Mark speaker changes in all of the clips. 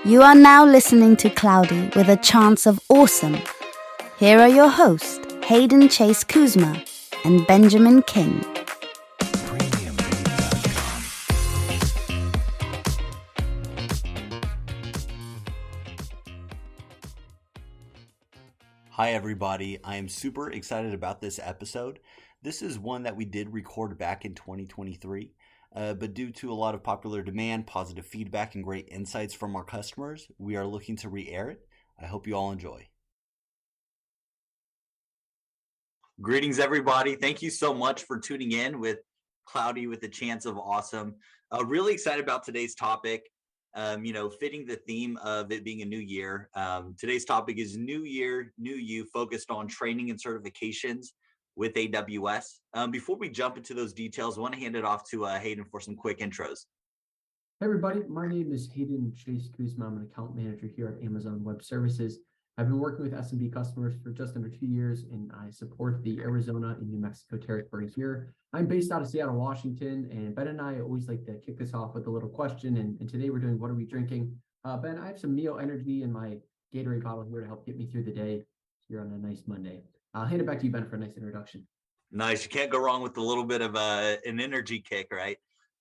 Speaker 1: You are now listening to Cloudy with a Chance of Awesome. Here are your hosts, Hayden Chase Kuzma and Benjamin King.
Speaker 2: Hi everybody, I am super excited about this episode. This is one that we did record back in 2023, but due to a lot of popular demand, positive feedback, and great insights from our customers, we are looking to re-air it. I hope you all enjoy. Greetings everybody, thank you so much for tuning in with Cloudy with a Chance of Awesome. Really excited about today's topic. Fitting the theme of it being a new year. Today's topic is New Year, New You, focused on training and certifications with AWS. Before we jump into those details, I want to hand it off to Hayden for some quick intros.
Speaker 3: Hey everybody, my name is Hayden Chase Kuzma. I'm an account manager here at Amazon Web Services. I've been working with SMB customers for just under 2 years, and I support the Arizona and New Mexico territory here. I'm based out of Seattle, Washington, and Ben and I always like to kick this off with a little question, and today we're doing What Are We Drinking? Ben, I have some Mio Energy in my Gatorade bottle here to help get me through the day here on a nice Monday. I'll hand it back to you, Ben, for a nice introduction.
Speaker 2: Nice. You can't go wrong with a little bit of an energy kick, right?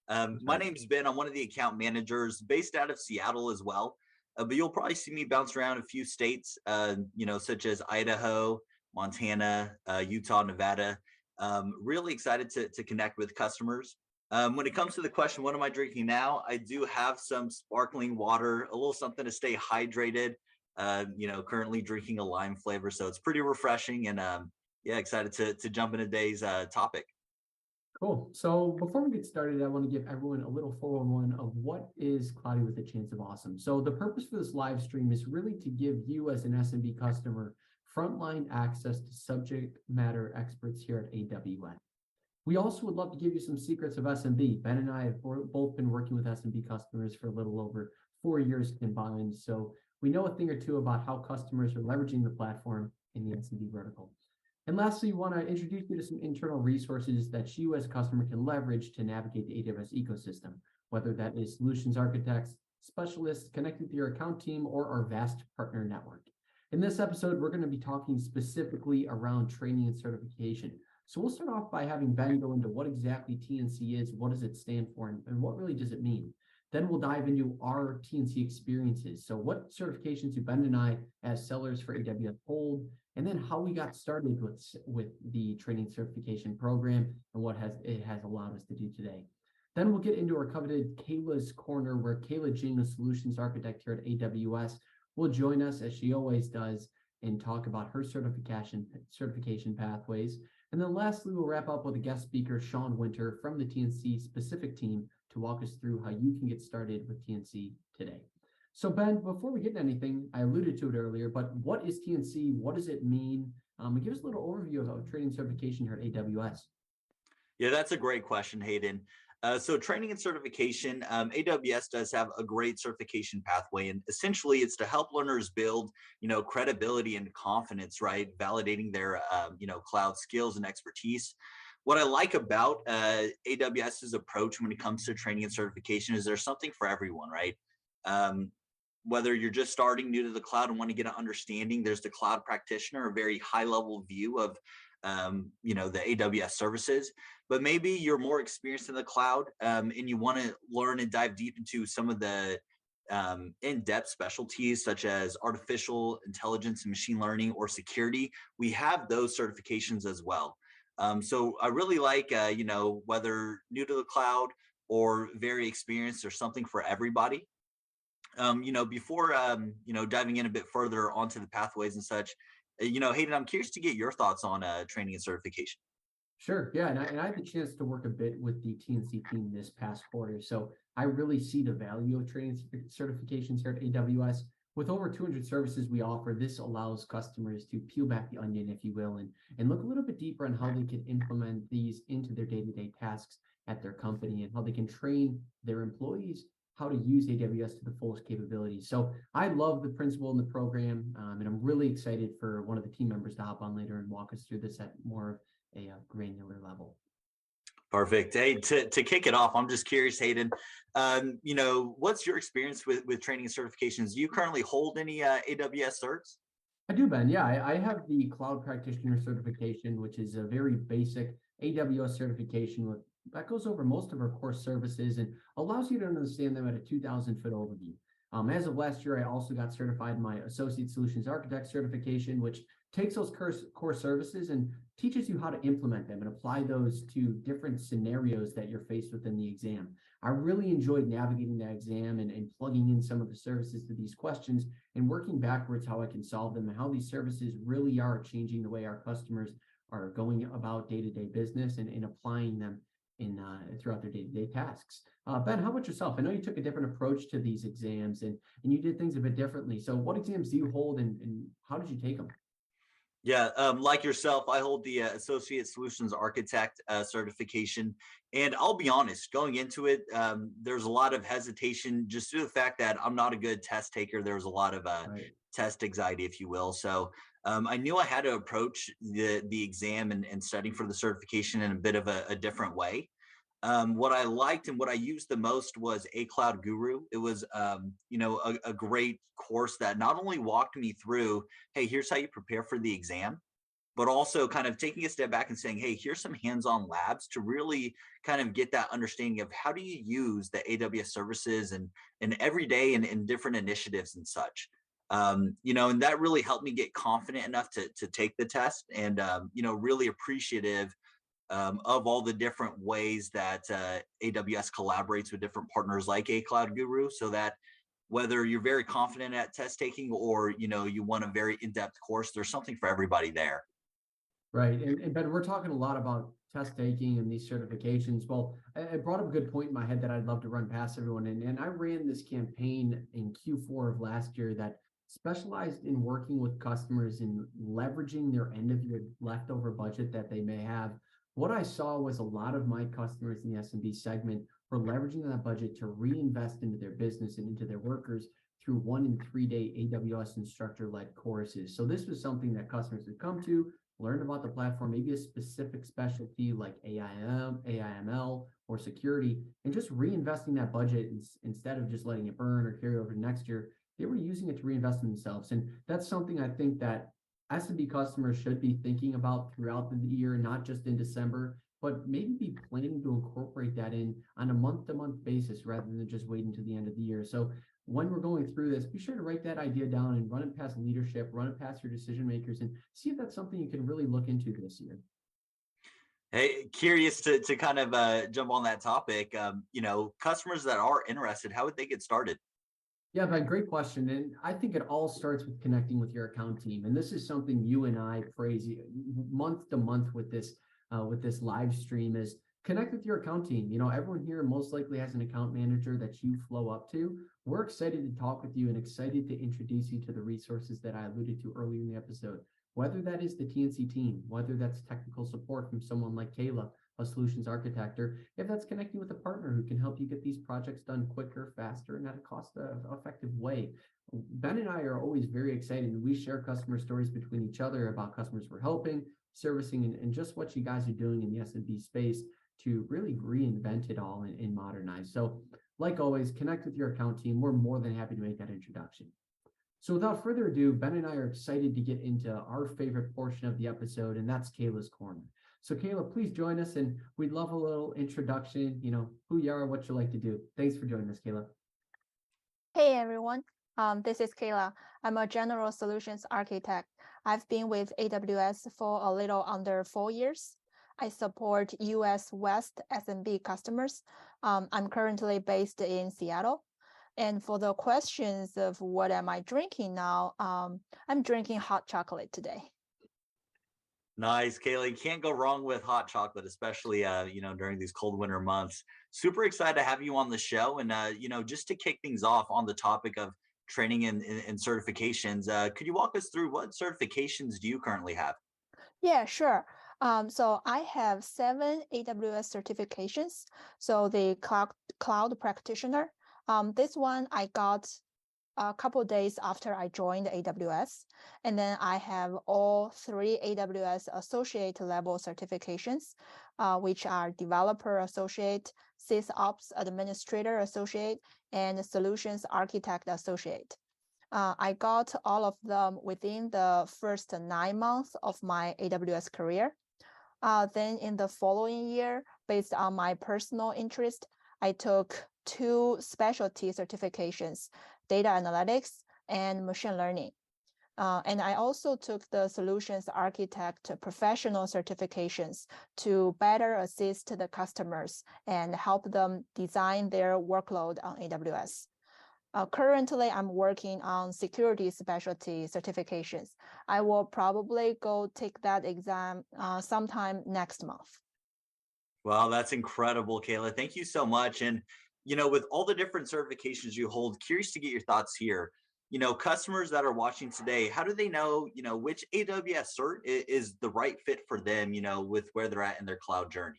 Speaker 2: My name's Ben. I'm one of the account managers based out of Seattle as well. But you'll probably see me bounce around a few states, such as Idaho, Montana, Utah, Nevada. Really excited to connect with customers. When it comes to the question, what am I drinking now? I do have some sparkling water, a little something to stay hydrated. Currently drinking a lime flavor, so it's pretty refreshing, and excited to jump into today's topic.
Speaker 3: Cool. So before we get started, I want to give everyone a little 411 of what is Cloudy with a Chance of Awesome. So the purpose for this live stream is really to give you as an SMB customer frontline access to subject matter experts here at AWS. We also would love to give you some secrets of SMB. Ben and I have both been working with SMB customers for a little over 4 years combined. So we know a thing or two about how customers are leveraging the platform in the SMB vertical. And lastly, we want to introduce you to some internal resources that you as a customer can leverage to navigate the AWS ecosystem, whether that is solutions architects, specialists connected to your account team, or our vast partner network. In this episode, we're going to be talking specifically around training and certification. So we'll start off by having Ben go into what exactly TNC is, what does it stand for, and what really does it mean. Then we'll dive into our TNC experiences. So what certifications do Ben and I as sellers for AWS hold, and then how we got started with the training certification program and what it has allowed us to do today. Then we'll get into our coveted Kayla's Corner, where Kayla Jing, the solutions architect here at AWS, will join us as she always does and talk about her certification pathways. And then lastly, we'll wrap up with a guest speaker, Sean Winter from the TNC specific team, to walk us through how you can get started with TNC today. So Ben, before we get into anything, I alluded to it earlier, but what is TNC? What does it mean? And give us a little overview of training certification here at AWS.
Speaker 2: Yeah, that's a great question, Hayden. So training and certification, AWS does have a great certification pathway, and essentially it's to help learners build, credibility and confidence, right? Validating their, cloud skills and expertise. What I like about AWS's approach when it comes to training and certification is there's something for everyone, right? Whether you're just starting new to the cloud and want to get an understanding, there's the cloud practitioner, a very high level view of the AWS services, but maybe you're more experienced in the cloud and you want to learn and dive deep into some of the in-depth specialties such as artificial intelligence and machine learning or security. We have those certifications as well. So I really like, whether new to the cloud or very experienced, there's something for everybody. Before, diving in a bit further onto the pathways and such, Hayden, I'm curious to get your thoughts on training and certification.
Speaker 3: Sure. Yeah. And I had the chance to work a bit with the TNC team this past quarter. So I really see the value of training certifications here at AWS. With over 200 services we offer, this allows customers to peel back the onion, if you will, and look a little bit deeper on how they can implement these into their day-to-day tasks at their company and how they can train their employees how to use AWS to the fullest capability. So I love the principle in the program, and I'm really excited for one of the team members to hop on later and walk us through this at more of a granular level.
Speaker 2: Perfect. Hey, to kick it off, I'm just curious, Hayden. What's your experience with training and certifications? Do you currently hold any AWS certs?
Speaker 3: I do, Ben. Yeah, I have the cloud practitioner certification, which is a very basic AWS certification that goes over most of our core services and allows you to understand them at a 2,000-foot overview. As of last year, I also got certified my Associate Solutions Architect certification, which takes those core services and teaches you how to implement them and apply those to different scenarios that you're faced with in the exam. I really enjoyed navigating that exam and plugging in some of the services to these questions and working backwards how I can solve them and how these services really are changing the way our customers are going about day-to-day business and applying them in throughout their day-to-day tasks. Ben, how about yourself? I know you took a different approach to these exams and you did things a bit differently. So what exams do you hold and how did you take them?
Speaker 2: Yeah, like yourself, I hold the Associate Solutions Architect certification. And I'll be honest, going into it, there's a lot of hesitation just due to the fact that I'm not a good test taker. There was a lot of
Speaker 3: Right.
Speaker 2: test anxiety, if you will. So I knew I had to approach the exam and studying for the certification in a bit of a different way. What I liked and what I used the most was A Cloud Guru. It was, a great course that not only walked me through, hey, here's how you prepare for the exam, but also kind of taking a step back and saying, hey, here's some hands-on labs to really kind of get that understanding of how do you use the AWS services and every day and different initiatives and such. And that really helped me get confident enough to take the test and, really appreciative of all the different ways that AWS collaborates with different partners like A Cloud Guru, so that whether you're very confident at test taking or you want a very in-depth course, there's something for everybody there.
Speaker 3: Right. And Ben, we're talking a lot about test taking and these certifications. Well, I brought up a good point in my head that I'd love to run past everyone. And I ran this campaign in Q4 of last year that specialized in working with customers in leveraging their end of year leftover budget that they may have. What I saw was a lot of my customers in the SMB segment were leveraging that budget to reinvest into their business and into their workers through 1 and 3 day AWS instructor-led courses. So this was something that customers would come to, learn about the platform, maybe a specific specialty like AIM, AIML, or security, and just reinvesting that budget instead of just letting it burn or carry over to next year. They were using it to reinvest in themselves. And that's something I think that SMB customers should be thinking about throughout the year, not just in December, but maybe be planning to incorporate that in on a month-to-month basis rather than just waiting to the end of the year. So when we're going through this, be sure to write that idea down and run it past leadership, run it past your decision makers, and see if that's something you can really look into this year.
Speaker 2: Hey, curious to kind of jump on that topic. Customers that are interested, how would they get started?
Speaker 3: Yeah, Ben, great question. And I think it all starts with connecting with your account team. And this is something you and I praise month to month with this live stream is connect with your account team. Everyone here most likely has an account manager that you flow up to. We're excited to talk with you and excited to introduce you to the resources that I alluded to earlier in the episode, whether that is the TNC team, whether that's technical support from someone like Kayla, a solutions architect, or if that's connecting with a partner who can help you get these projects done quicker, faster, and at a cost-effective way. Ben and I are always very excited, and we share customer stories between each other about customers we're helping, servicing, and just what you guys are doing in the SMB space to really reinvent it all and modernize. So, like always, connect with your account team. We're more than happy to make that introduction. So without further ado, Ben and I are excited to get into our favorite portion of the episode, and that's Kayla's Corner. So Kayla, please join us, and we'd love a little introduction, who you are, what you like to do. Thanks for joining us, Kayla.
Speaker 4: Hey everyone, this is Kayla. I'm a general solutions architect. I've been with AWS for a little under 4 years. I support US West SMB customers. I'm currently based in Seattle. And for the questions of what am I drinking now, I'm drinking hot chocolate today.
Speaker 2: Nice, Kayla. You can't go wrong with hot chocolate, especially during these cold winter months. Super excited to have you on the show, and just to kick things off on the topic of training and certifications, could you walk us through what certifications do you currently have?
Speaker 4: Yeah, sure. So I have 7 AWS certifications. So the cloud practitioner. This one I got a couple of days after I joined AWS. And then I have all 3 AWS associate level certifications. which are Developer Associate, SysOps Administrator Associate, and Solutions Architect Associate. I got all of them within the first 9 months of my AWS career. Then in the following year, based on my personal interest, I took 2 specialty certifications, data analytics and machine learning. And I also took the Solutions Architect professional certifications to better assist the customers and help them design their workload on AWS. Currently, I'm working on security specialty certifications. I will probably go take that exam sometime next month.
Speaker 2: Well, that's incredible, Kayla. Thank you so much. And, with all the different certifications you hold, curious to get your thoughts here. Customers that are watching today, how do they know, which AWS cert is the right fit for them, with where they're at in their cloud journey?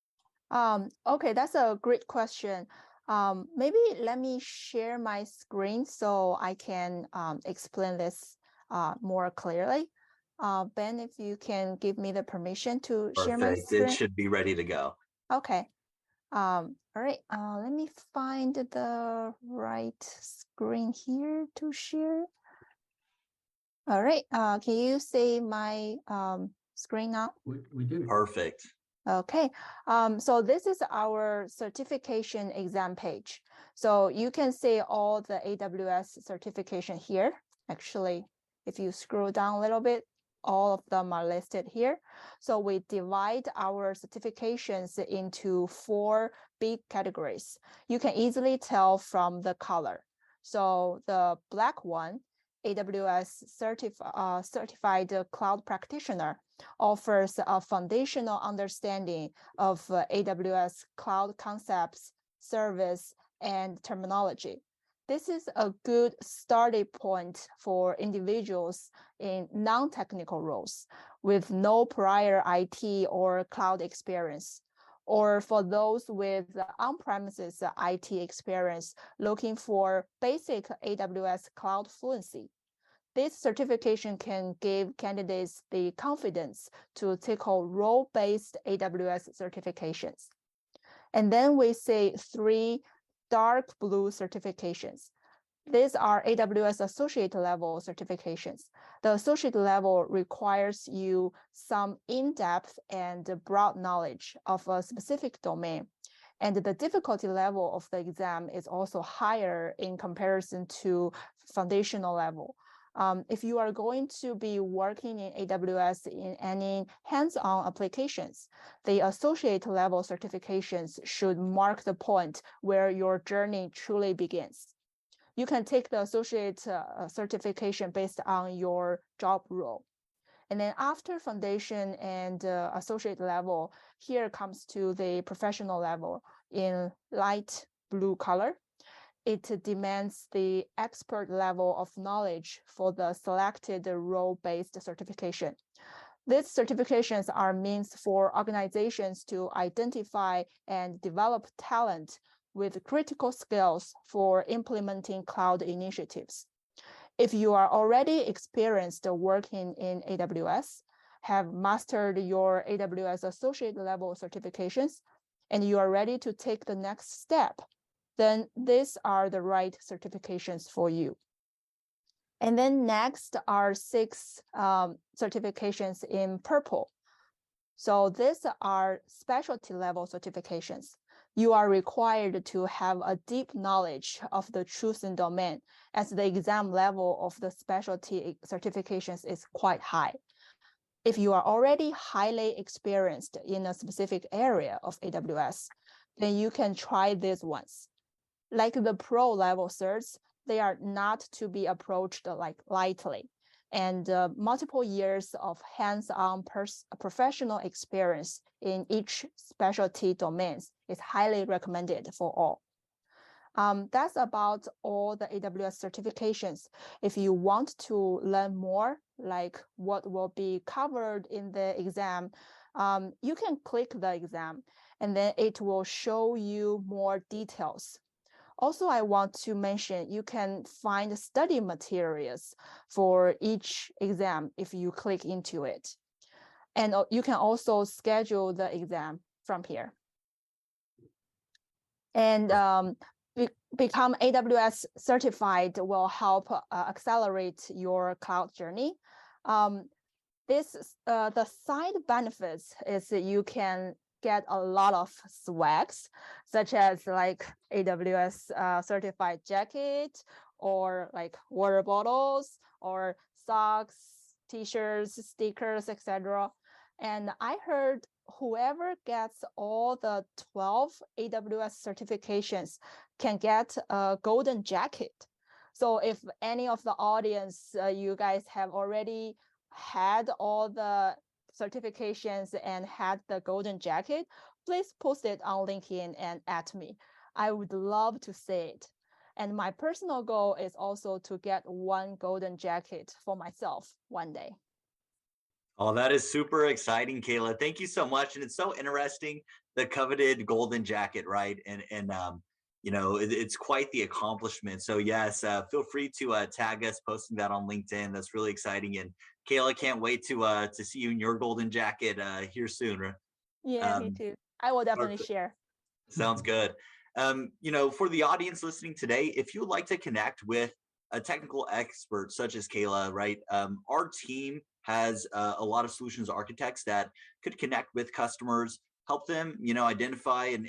Speaker 4: Okay, that's a great question. Maybe let me share my screen so I can explain this more clearly. Ben, if you can give me the permission to share my screen.
Speaker 2: It should be ready to go.
Speaker 4: Okay. All right. Let me find the right screen here to share. All right. Can you see my screen now?
Speaker 3: We do.
Speaker 2: Perfect.
Speaker 4: Okay, so this is our certification exam page. So you can see all the AWS certification here. Actually, if you scroll down a little bit, all of them are listed here. So we divide our certifications into 4 big categories. You can easily tell from the color. So the black one, AWS Certified Cloud Practitioner, offers a foundational understanding of AWS cloud concepts, service, and terminology. This is a good starting point for individuals in non-technical roles with no prior IT or cloud experience, or for those with on-premises IT experience looking for basic AWS cloud fluency. This certification can give candidates the confidence to tackle role-based AWS certifications. And then we see 3 dark blue certifications. These are AWS associate level certifications. The associate level requires you some in-depth and broad knowledge of a specific domain. And the difficulty level of the exam is also higher in comparison to foundational level. If you are going to be working in AWS in any hands-on applications, the associate level certifications should mark the point where your journey truly begins. You can take the associate certification based on your job role. And then after foundation and associate level, here comes to the professional level in light blue color. It demands the expert level of knowledge for the selected role-based certification. These certifications are means for organizations to identify and develop talent with critical skills for implementing cloud initiatives. If you are already experienced working in AWS, have mastered your AWS associate level certifications, and you are ready to take the next step, then these are the right certifications for you. And then next are 6 certifications in purple. So these are specialty level certifications. You are required to have a deep knowledge of the chosen domain, as the exam level of the specialty certifications is quite high. If you are already highly experienced in a specific area of AWS, then you can try these ones. Like the pro level certs, they are not to be approached lightly, and multiple years of hands-on professional experience in each specialty domains is highly recommended for all. That's about all the AWS certifications. If you want to learn more, like what will be covered in the exam, you can click the exam, and then it will show you more details. Also, I want to mention you can find study materials for each exam if you click into it. And you can also schedule the exam from here. And become AWS certified will help accelerate your cloud journey. The side benefits is that you can get a lot of swags, such as like AWS certified jacket, or like water bottles, or socks, t-shirts, stickers, etc. And I heard whoever gets all the 12 AWS certifications can get a golden jacket. So if any of the audience, you guys have already had all the certifications and had the golden jacket, please post it on LinkedIn and at me. I would love to see it. And my personal goal is also to get one golden jacket for myself one day.
Speaker 2: Oh, that is super exciting, Kayla. Thank you so much. And it's so interesting, the coveted golden jacket, right? And it's quite the accomplishment. So yes, feel free to tag us posting that on LinkedIn. That's really exciting. And Kayla, can't wait to see you in your golden jacket here soon.
Speaker 4: Yeah, me too. I will definitely share.
Speaker 2: Sounds good. For the audience listening today, if you would like to connect with a technical expert such as Kayla, right? Our team has a lot of solutions architects that could connect with customers, help them, identify and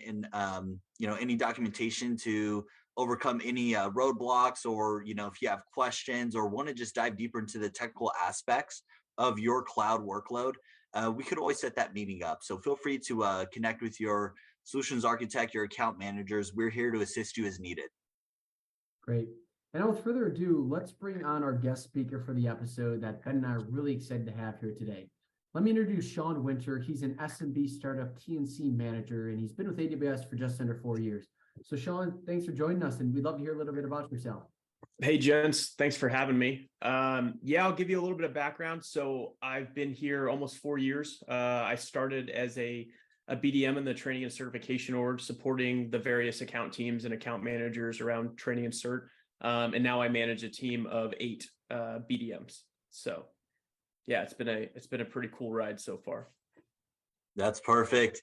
Speaker 2: any documentation to overcome any roadblocks, or, if you have questions or want to just dive deeper into the technical aspects of your cloud workload, we could always set that meeting up. So feel free to connect with your solutions architect, your account managers. We're here to assist you as needed.
Speaker 3: Great. And without further ado, let's bring on our guest speaker for the episode that Ben and I are really excited to have here today. Let me introduce Sean Winter. He's an SMB startup TNC manager, and he's been with AWS for just under 4 years. So Sean, thanks for joining us, and we'd love to hear a little bit about yourself.
Speaker 5: Hey, gents, thanks for having me. I'll give you a little bit of background. So I've been here almost 4 years. I started as a BDM in the training and certification org, supporting the various account teams and account managers around training and cert. And now I manage a team of 8 BDMs. So yeah, it's been a pretty cool ride so far.
Speaker 2: That's perfect.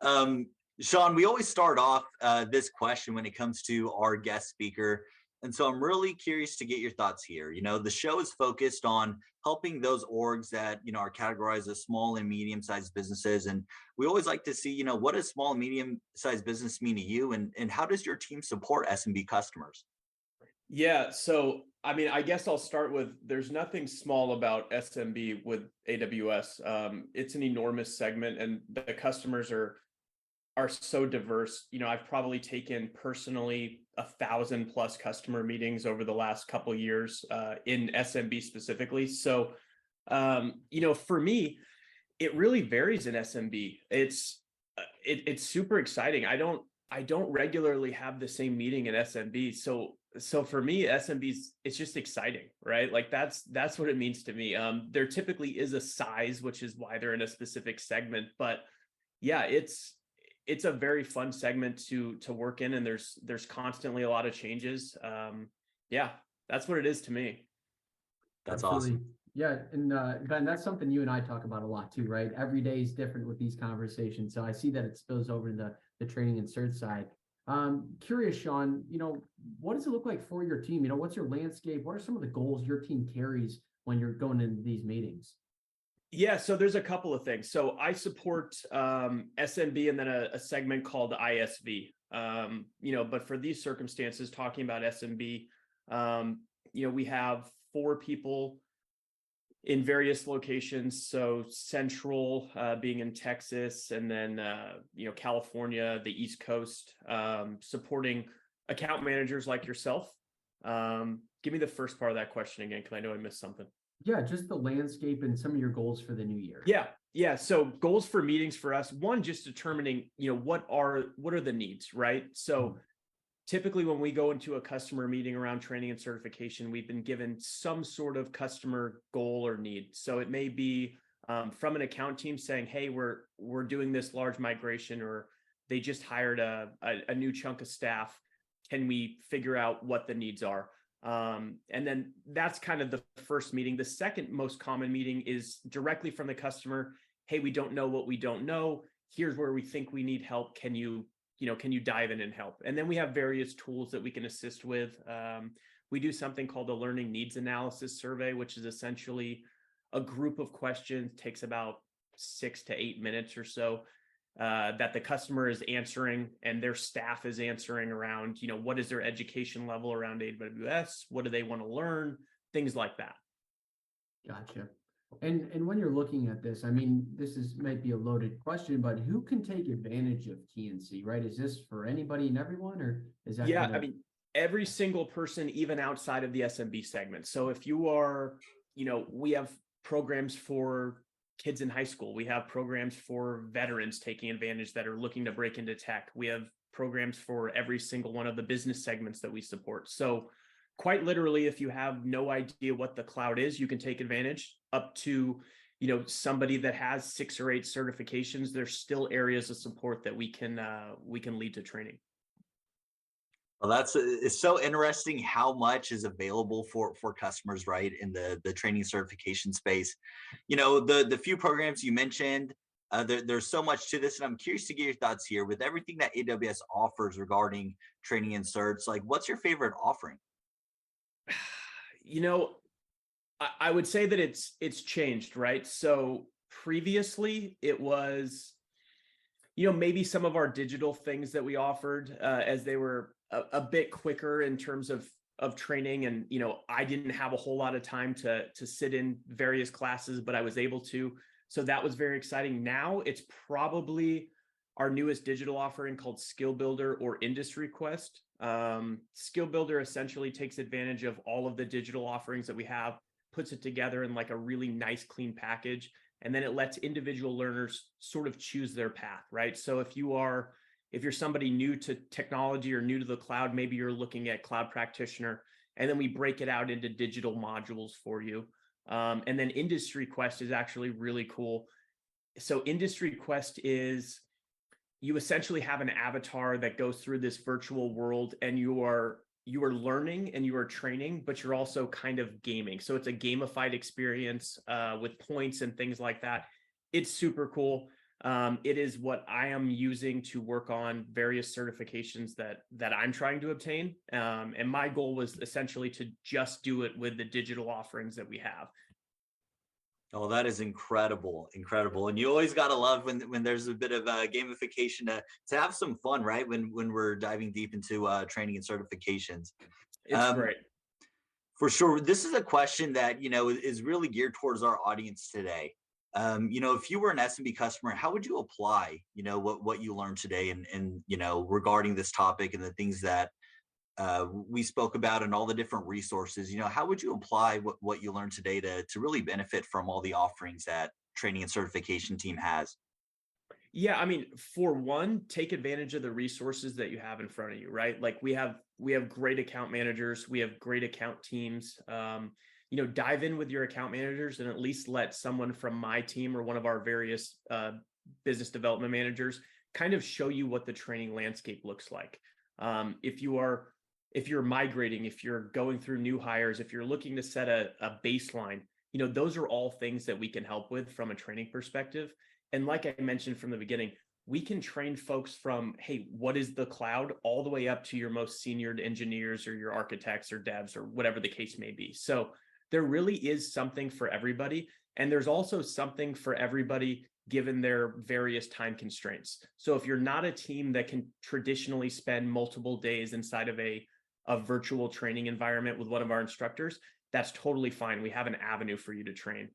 Speaker 2: Sean, we always start off this question when it comes to our guest speaker. And so I'm really curious to get your thoughts here. The show is focused on helping those orgs that, are categorized as small and medium-sized businesses. And we always like to see, what does small and medium-sized business mean to you? And how does your team support SMB customers?
Speaker 5: Yeah. So, I guess I'll start with, there's nothing small about SMB with AWS. It's an enormous segment, and the customers are so diverse. I've probably taken personally 1,000+ customer meetings over the last couple of years in SMB specifically. So, for me, it really varies in SMB. It's super exciting. I don't regularly have the same meeting in SMB. So for me, SMBs, it's just exciting, right? Like that's what it means to me. There typically is a size, which is why they're in a specific segment. But yeah, it's a very fun segment to work in, and there's constantly a lot of changes. That's what it is to me.
Speaker 2: That's
Speaker 3: Absolutely.
Speaker 2: awesome.
Speaker 3: Yeah, and Ben, that's something you and I talk about a lot too, right? Every day is different with these conversations. So I see that it spills over into the training and cert side. Curious, Sean, what does it look like for your team? What's your landscape? What are some of the goals your team carries when you're going into these meetings?
Speaker 5: Yeah, so there's a couple of things. So I support SMB and then a segment called ISV. But for these circumstances, talking about SMB, we have 4 people in various locations. So central being in Texas, and then California, the East Coast, supporting account managers like yourself. Give me the first part of that question again, because I know I missed something.
Speaker 3: Yeah, just the landscape and some of your goals for the new year.
Speaker 5: Yeah. So goals for meetings for us, one, just determining, what are the needs, right? So typically when we go into a customer meeting around training and certification, we've been given some sort of customer goal or need. So it may be from an account team saying, hey, we're doing this large migration, or they just hired a new chunk of staff. Can we figure out what the needs are? And then that's kind of the first meeting. The second most common meeting is directly from the customer. hey, we don't know what we don't know. Here's where we think we need help. Can you dive in and help? And then we have various tools that we can assist with. We do something called a learning needs analysis survey, which is essentially a group of questions, takes about 6 to 8 minutes or so, that the customer is answering and their staff is answering around, what is their education level around AWS? What do they want to learn? Things like that.
Speaker 3: Gotcha. And when you're looking at this, I mean, might be a loaded question, but who can take advantage of TNC, right? Is this for anybody and everyone, or is that?
Speaker 5: Yeah, I mean, every single person, even outside of the SMB segment. So if you are, we have programs for kids in high school. We have programs for veterans taking advantage that are looking to break into tech. We have programs for every single one of the business segments that we support. So quite literally, if you have no idea what the cloud is, you can take advantage up to, somebody that has 6 or 8 certifications. There's still areas of support that we can lead to training.
Speaker 2: Well, it's so interesting how much is available for customers, right, in the training certification space. The few programs you mentioned, there's so much to this, and I'm curious to get your thoughts here with everything that AWS offers regarding training and certs. Like, what's your favorite offering?
Speaker 5: I would say that it's changed, right? So previously it was, maybe some of our digital things that we offered as they were a bit quicker in terms of training. And, I didn't have a whole lot of time to sit in various classes, but I was able to. So that was very exciting. Now it's probably our newest digital offering called Skill Builder or Industry Quest. Skill Builder essentially takes advantage of all of the digital offerings that we have, puts it together in like a really nice, clean package. And then it lets individual learners sort of choose their path, right? So if you're somebody new to technology or new to the cloud, maybe you're looking at cloud practitioner, and then we break it out into digital modules for you. And then Industry Quest is actually really cool. So Industry Quest is, you essentially have an avatar that goes through this virtual world, and you are learning and you are training, but you're also kind of gaming. So it's a gamified experience with points and things like that. It's super cool. It is what I am using to work on various certifications that I'm trying to obtain. And my goal was essentially to just do it with the digital offerings that we have.
Speaker 2: Oh, that is incredible. And you always got to love when there's a bit of gamification to have some fun, right? When we're diving deep into training and certifications.
Speaker 5: It's great.
Speaker 2: For sure. This is a question that, is really geared towards our audience today. If you were an SMB customer, how would you apply, what you learned today and regarding this topic and the things that we spoke about and all the different resources, how would you apply what you learned today to really benefit from all the offerings that training and certification team has?
Speaker 5: Yeah, I mean, for one, take advantage of the resources that you have in front of you, right? Like we have great account managers, we have great account teams. Dive in with your account managers and at least let someone from my team or one of our various business development managers kind of show you what the training landscape looks like. If you're migrating, if you're going through new hires, if you're looking to set a baseline, those are all things that we can help with from a training perspective. And like I mentioned from the beginning, we can train folks from, hey, what is the cloud, all the way up to your most senior engineers or your architects or devs or whatever the case may be. So there really is something for everybody. And there's also something for everybody given their various time constraints. So if you're not a team that can traditionally spend multiple days inside of a virtual training environment with one of our instructors, that's totally fine. We have an avenue for you to train.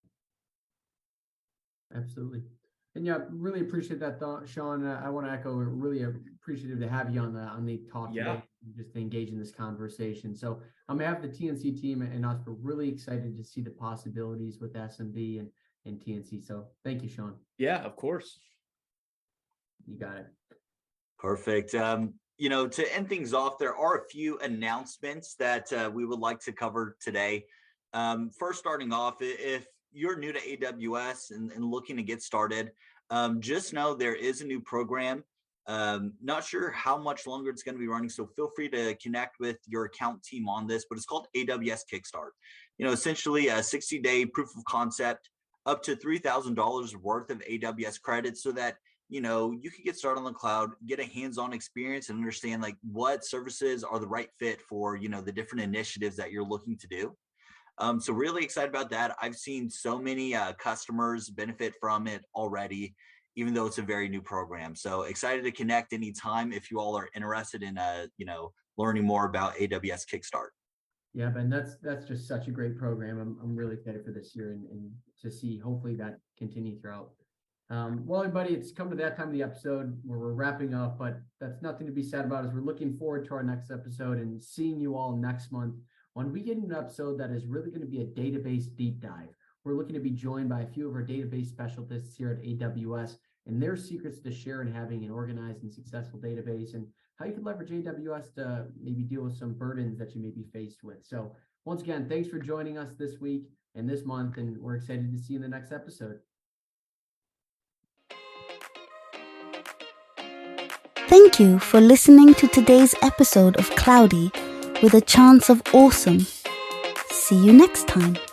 Speaker 3: Absolutely. And yeah, really appreciate that thought, Sean. I want to echo, we're really appreciative to have you on the talk today, just to engage in this conversation. So on behalf of the TNC team and us, we're really excited to see the possibilities with SMB and TNC. So thank you, Sean.
Speaker 5: Yeah, of course.
Speaker 3: You got it.
Speaker 2: Perfect. To end things off, there are a few announcements that we would like to cover today. First, starting off, if you're new to AWS and looking to get started, just know there is a new program. Not sure how much longer it's going to be running, so feel free to connect with your account team on this, but it's called AWS Kickstart. Essentially a 60-day proof of concept up to $3,000 worth of AWS credits so that you can get started on the cloud, get a hands-on experience, and understand like what services are the right fit for the different initiatives that you're looking to do. So really excited about that. I've seen so many customers benefit from it already, even though it's a very new program. So excited to connect anytime if you all are interested in learning more about AWS Kickstart.
Speaker 3: Yeah, Ben, that's just such a great program. I'm really excited for this year and to see hopefully that continue throughout. Well, everybody, it's come to that time of the episode where we're wrapping up, but that's nothing to be sad about as we're looking forward to our next episode and seeing you all next month when we get an episode that is really going to be a database deep dive. We're looking to be joined by a few of our database specialists here at AWS and their secrets to share in having an organized and successful database and how you can leverage AWS to maybe deal with some burdens that you may be faced with. So once again, thanks for joining us this week and this month, and we're excited to see you in the next episode.
Speaker 1: Thank you for listening to today's episode of Cloudy with a Chance of Awesome. See you next time.